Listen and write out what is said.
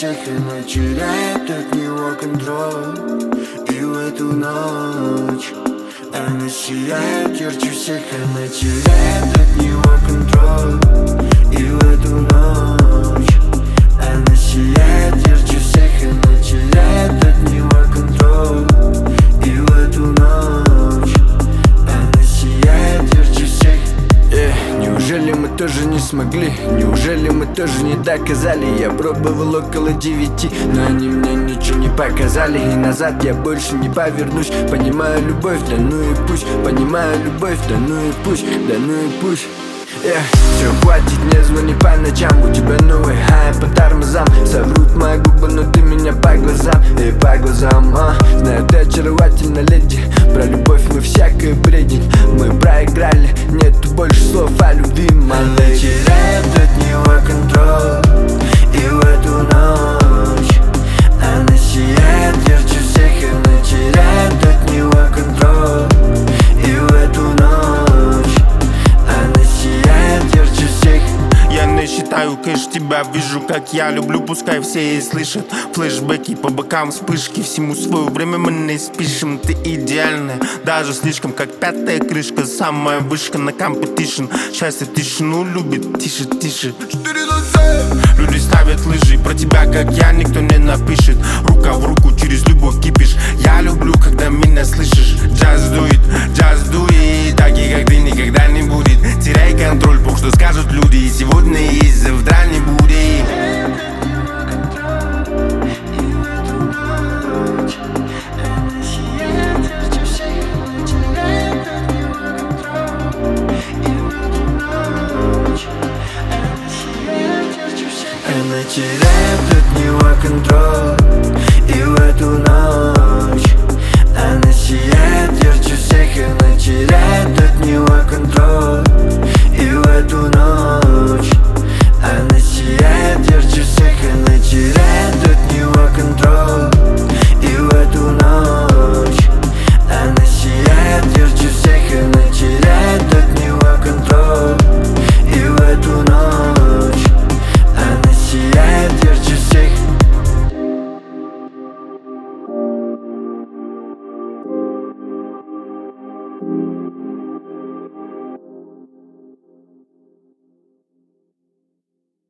всех, она теряет от него контроль. И в эту ночь она сияет ярче всех, она теряет от него контроль. И в эту ночь она сияет ярче всех, она теряет от него контроль. И в эту ночь она сияет ярче всех. Неужели мы тоже не смогли? Неужели мы тоже не доказали? Я пробовал около 9, но они мне ничего не показали. И назад я больше не повернусь. Понимаю любовь, да ну и пусть. Понимаю любовь, да ну и пусть. Да ну и пусть. Все, хватит, не звони по ночам. У тебя новый хай по тормозам. Соврут мои губы, но ты меня по глазам. И по глазам, знаю, ты очаровательна, леди. Про любовь мы всякое бредим. Мы проиграли, нету больше слов о любви, она теряет от него контроль. И в эту ночь она сияет ярче всех, она теряет от него контроль. И в эту ночь она сияет ярче всех. Я не считаю кэш, тебя вижу, как я люблю, пускай все и слышат. Флешбеки по бокам, вспышки, всему свое время мы не спешим. Ты идеальная, даже слишком, как пятая крышка, самая вышка на компетишн. Счастье тишину любит, тише, тише. Люди ставят лыжи, про тебя, как я, никто не напишет. Рука в руку, через любовь кипишь. Я люблю, когда меня слышишь. Just do it, такие, как ты, никогда не будет. Теряй контроль, бог, что скажут люди. И сегодня есть, завтра не будет. Она теряет от него контроль. И в эту ночь она сияет ярче всех, она теряет от него контроль.